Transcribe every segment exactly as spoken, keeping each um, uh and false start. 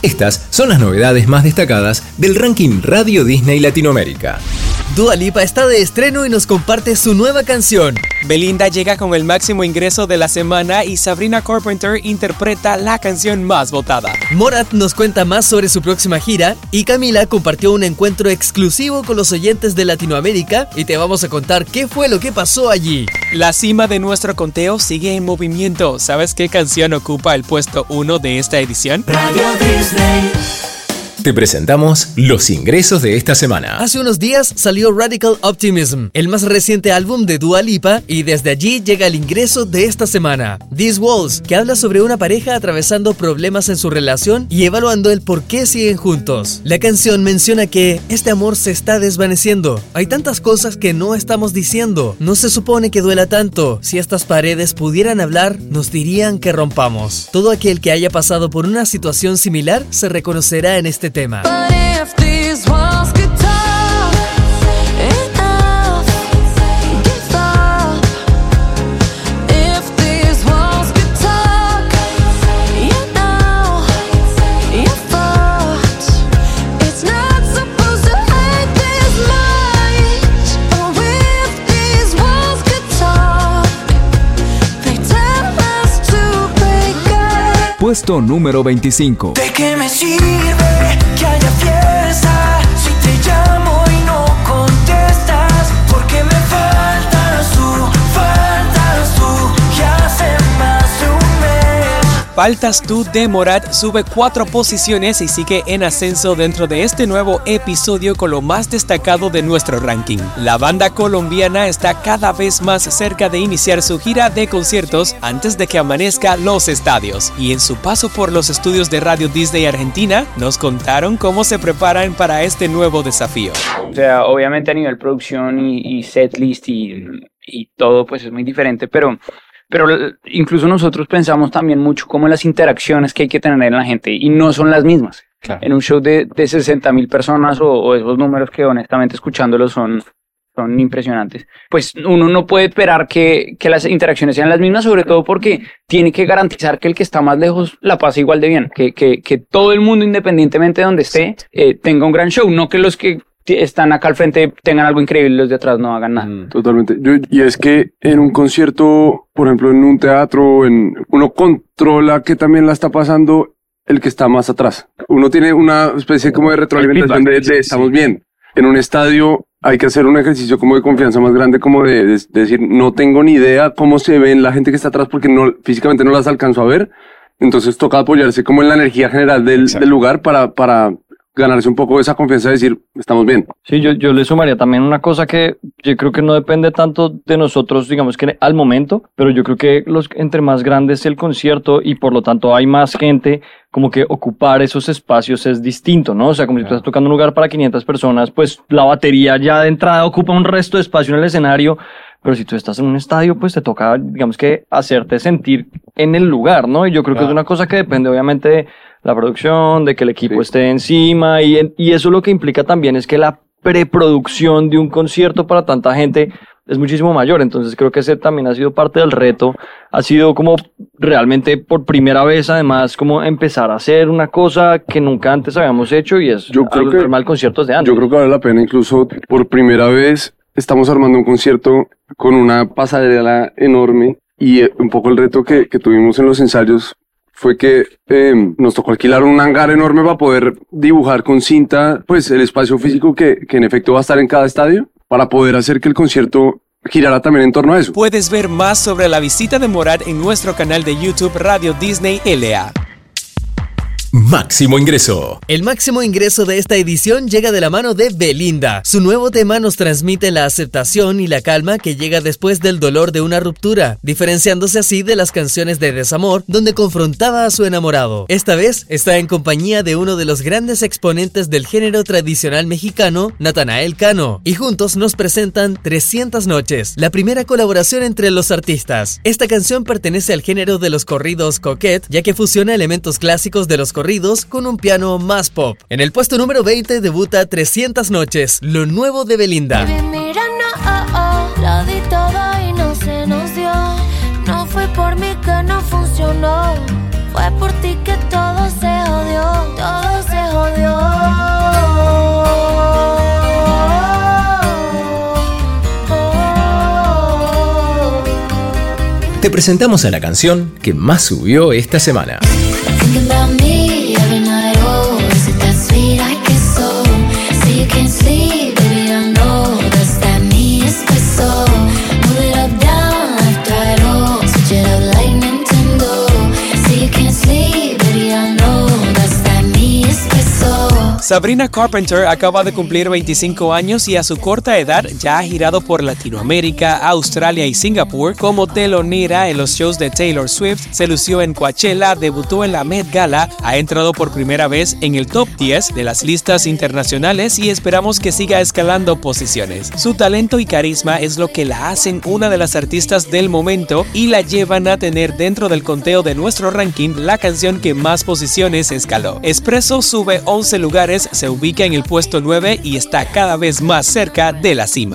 Estas son las novedades más destacadas del ranking Radio Disney Latinoamérica. Dua Lipa está de estreno y nos comparte su nueva canción. Belinda llega con el máximo ingreso de la semana y Sabrina Carpenter interpreta la canción más votada. Morat nos cuenta más sobre su próxima gira y Camila compartió un encuentro exclusivo con los oyentes de Latinoamérica y te vamos a contar qué fue lo que pasó allí. La cima de nuestro conteo sigue en movimiento. ¿Sabes qué canción ocupa el puesto uno de esta edición? Radio Disney. Te presentamos los ingresos de esta semana. Hace unos días salió Radical Optimism, el más reciente álbum de Dua Lipa, y desde allí llega el ingreso de esta semana. These Walls, que habla sobre una pareja atravesando problemas en su relación y evaluando el por qué siguen juntos. La canción menciona que este amor se está desvaneciendo. Hay tantas cosas que no estamos diciendo. No se supone que duela tanto. Si estas paredes pudieran hablar, nos dirían que rompamos. Todo aquel que haya pasado por una situación similar se reconocerá en este tema. Puesto número veinticinco. ¿De qué me sirve que haya fiesta si te llamo y no contestas? Porque me faltas tú, faltas tú, ya hace más de un mes. Faltas tú de Morat sube cuatro posiciones y sigue en ascenso dentro de este nuevo episodio con lo más destacado de nuestro ranking. La banda colombiana está cada vez más cerca de iniciar su gira de conciertos antes de que amanezca los estadios. Y en su paso por los estudios de Radio Disney Argentina, nos contaron cómo se preparan para este nuevo desafío. O sea, obviamente a nivel producción y, y setlist y, y todo pues es muy diferente, pero... Pero incluso nosotros pensamos también mucho como en las interacciones que hay que tener en la gente y no son las mismas. Claro. En un show de, de sesenta mil personas o, o esos números que honestamente escuchándolos son, son impresionantes, pues uno no puede esperar que, que las interacciones sean las mismas, sobre todo porque tiene que garantizar que el que está más lejos la pase igual de bien, que, que, que todo el mundo independientemente de donde esté eh, tenga un gran show, no que los que están acá al frente tengan algo increíble y los de atrás no hagan nada. Totalmente. Yo, y es que en un concierto, por ejemplo, en un teatro, en, uno controla que también la está pasando el que está más atrás. Uno tiene una especie como de retroalimentación de, de estamos bien. En un estadio hay que hacer un ejercicio como de confianza más grande, como de, de, de decir, no tengo ni idea cómo se ven la gente que está atrás porque no, físicamente no las alcanzo a ver. Entonces toca apoyarse como en la energía general del, del lugar para, para ganarse un poco esa confianza de decir, estamos bien. Sí, yo, yo le sumaría también una cosa que yo creo que no depende tanto de nosotros, digamos que al momento, pero yo creo que los, entre más grande es el concierto y por lo tanto hay más gente, como que ocupar esos espacios es distinto, ¿no? O sea, como si tú estás tocando un lugar para quinientas personas, pues la batería ya de entrada ocupa un resto de espacio en el escenario, pero si tú estás en un estadio, pues te toca, digamos que, hacerte sentir en el lugar, ¿no? Y yo creo claro. que es una cosa que depende obviamente de la producción, de que el equipo sí. esté encima, y, y eso lo que implica también es que la preproducción de un concierto para tanta gente es muchísimo mayor, entonces creo que ese también ha sido parte del reto, ha sido como realmente por primera vez además como empezar a hacer una cosa que nunca antes habíamos hecho y es yo creo que, normal conciertos de antes. Yo creo que vale la pena, incluso por primera vez estamos armando un concierto con una pasarela enorme y un poco el reto que, que tuvimos en los ensayos fue que eh, nos tocó alquilar un hangar enorme para poder dibujar con cinta pues el espacio físico que, que en efecto va a estar en cada estadio para poder hacer que el concierto girará también en torno a eso. Puedes ver más sobre la visita de Morat en nuestro canal de YouTube Radio Disney L A. Máximo ingreso. El máximo ingreso de esta edición llega de la mano de Belinda. Su nuevo tema nos transmite la aceptación y la calma que llega después del dolor de una ruptura, diferenciándose así de las canciones de desamor donde confrontaba a su enamorado. Esta vez está en compañía de uno de los grandes exponentes del género tradicional mexicano, Natanael Cano, y juntos nos presentan trescientas noches, la primera colaboración entre los artistas. Esta canción pertenece al género de los corridos coquette, ya que fusiona elementos clásicos de los corridos con un piano más pop. En el puesto número veinte debuta trescientas noches, lo nuevo de Belinda. Baby, mira, no, oh, oh, lo di todo y no se nos dio. No fue por mí que no funcionó, fue por ti que todo se odió. Todo presentamos a la canción que más subió esta semana. Sabrina Carpenter acaba de cumplir veinticinco años y a su corta edad ya ha girado por Latinoamérica, Australia y Singapur como telonera en los shows de Taylor Swift, se lució en Coachella, debutó en la Met Gala, ha entrado por primera vez en el top diez de las listas internacionales y esperamos que siga escalando posiciones. Su talento y carisma es lo que la hacen una de las artistas del momento y la llevan a tener dentro del conteo de nuestro ranking la canción que más posiciones escaló. Espresso sube once lugares, se ubica en el puesto nueve y está cada vez más cerca de la cima.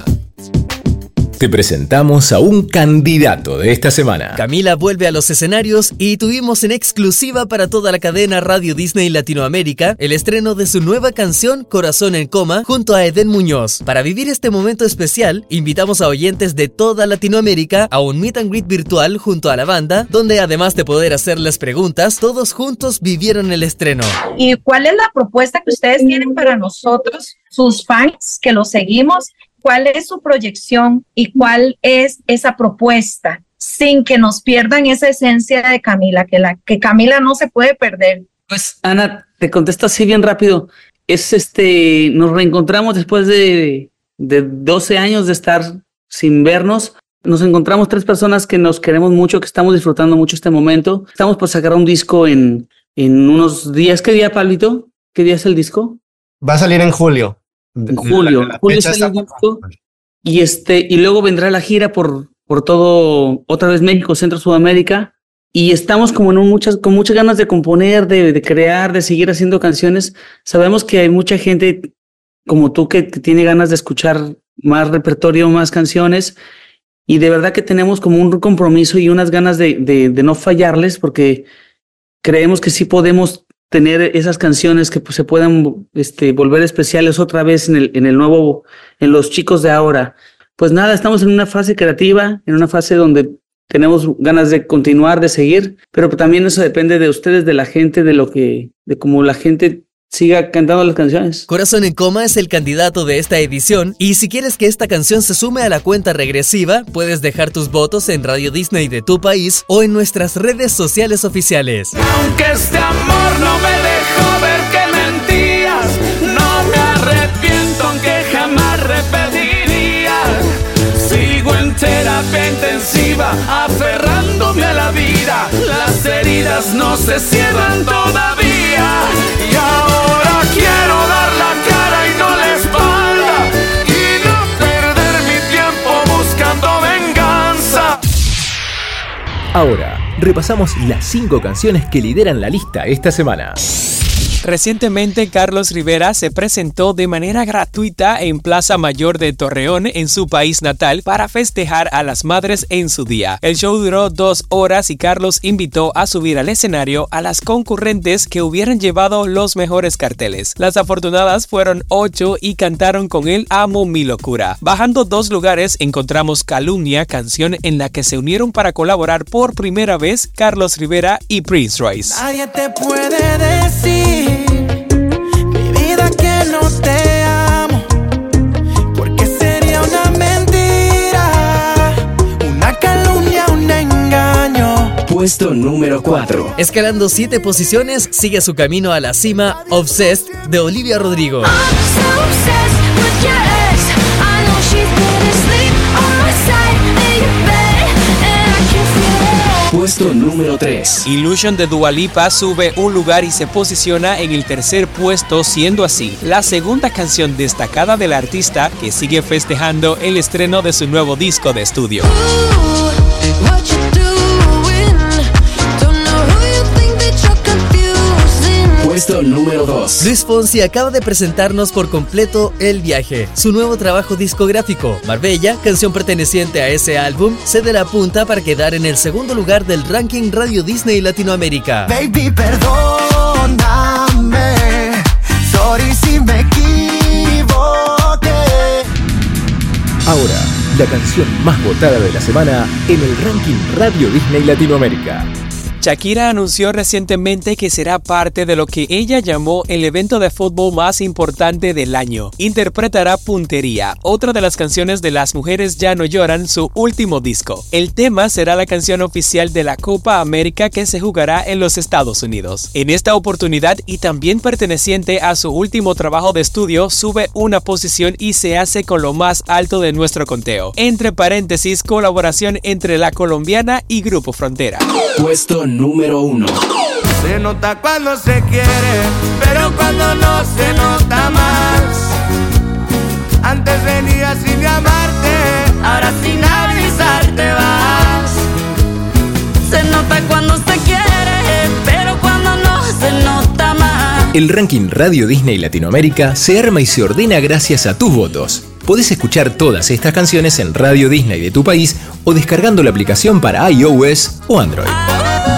Te presentamos a un candidato de esta semana. Camila vuelve a los escenarios y tuvimos en exclusiva para toda la cadena Radio Disney Latinoamérica el estreno de su nueva canción Corazón en Coma junto a Eden Muñoz. Para vivir este momento especial, invitamos a oyentes de toda Latinoamérica a un meet and greet virtual junto a la banda, donde además de poder hacerles preguntas, todos juntos vivieron el estreno. ¿Y cuál es la propuesta que ustedes tienen para nosotros, sus fans, que los seguimos? ¿Cuál es su proyección y cuál es esa propuesta sin que nos pierdan esa esencia de Camila, que, la, que Camila no se puede perder? Pues Ana, te contesto así bien rápido. Es este, nos reencontramos después de, de doce años de estar sin vernos. Nos encontramos tres personas que nos queremos mucho, que estamos disfrutando mucho este momento. Estamos por sacar un disco en, en unos días. ¿Qué día, Pablito? ¿Qué día es el disco? Va a salir en julio. En julio, la, la julio sale el disco, y este y luego vendrá la gira por por todo otra vez México, Centro, Sudamérica, y estamos como en un muchas con muchas ganas de componer, de, de crear, de seguir haciendo canciones. Sabemos que hay mucha gente como tú que, que tiene ganas de escuchar más repertorio, más canciones, y de verdad que tenemos como un compromiso y unas ganas de de, de no fallarles, porque creemos que sí podemos tener esas canciones que pues, se puedan este, volver especiales otra vez en el, en el nuevo, en los chicos de ahora. Pues nada, estamos en una fase creativa, en una fase donde tenemos ganas de continuar, de seguir, pero también eso depende de ustedes, de la gente, de lo que, de cómo la gente siga cantando las canciones. Corazón en Coma es el candidato de esta edición y si quieres que esta canción se sume a la cuenta regresiva, puedes dejar tus votos en Radio Disney de tu país o en nuestras redes sociales oficiales. Aunque este amor no me dejó ver que mentías, no me arrepiento aunque jamás repetiría. Sigo en terapia intensiva, aferrándome a la vida. Las heridas no se cierran todavía. Y ahora quiero dar la cara y no la espalda, y no perder mi tiempo buscando venganza. Ahora, repasamos las cinco canciones que lideran la lista esta semana. Recientemente, Carlos Rivera se presentó de manera gratuita en Plaza Mayor de Torreón, en su país natal, para festejar a las madres en su día. El show duró dos horas y Carlos invitó a subir al escenario a las concurrentes que hubieran llevado los mejores carteles. Las afortunadas fueron ocho y cantaron con él Amo mi locura. Bajando dos lugares encontramos Calumnia, canción en la que se unieron para colaborar por primera vez Carlos Rivera y Prince Royce. Nadie te puede decir que no te amo, porque sería una mentira, una calumnia, un engaño. Puesto número cuatro. Escalando siete posiciones, sigue su camino a la cima Obsessed de Olivia Rodrigo. Puesto número tres. Illusion de Dua Lipa sube un lugar y se posiciona en el tercer puesto, siendo así la segunda canción destacada del artista que sigue festejando el estreno de su nuevo disco de estudio. Puesto número dos. Luis Fonsi acaba de presentarnos por completo El Viaje, su nuevo trabajo discográfico. Marbella, canción perteneciente a ese álbum, cede la punta para quedar en el segundo lugar del ranking Radio Disney Latinoamérica. Baby, perdóname, sorry si me equivoqué. Ahora, la canción más votada de la semana en el ranking Radio Disney Latinoamérica. Shakira anunció recientemente que será parte de lo que ella llamó el evento de fútbol más importante del año. Interpretará Puntería, otra de las canciones de Las Mujeres Ya No Lloran, su último disco. El tema será la canción oficial de la Copa América que se jugará en los Estados Unidos. En esta oportunidad, y también perteneciente a su último trabajo de estudio, sube una posición y se hace con lo más alto de nuestro conteo. Entre paréntesis, colaboración entre la colombiana y Grupo Frontera. Puesto número uno. Se nota cuando se quiere, pero cuando no se nota más. Antes venías sin llamarte, ahora sin avisarte vas. Se nota cuando se quiere, pero cuando no se nota más. El ranking Radio Disney Latinoamérica se arma y se ordena gracias a tus votos. Podés escuchar todas estas canciones en Radio Disney de tu país o descargando la aplicación para iOS o Android.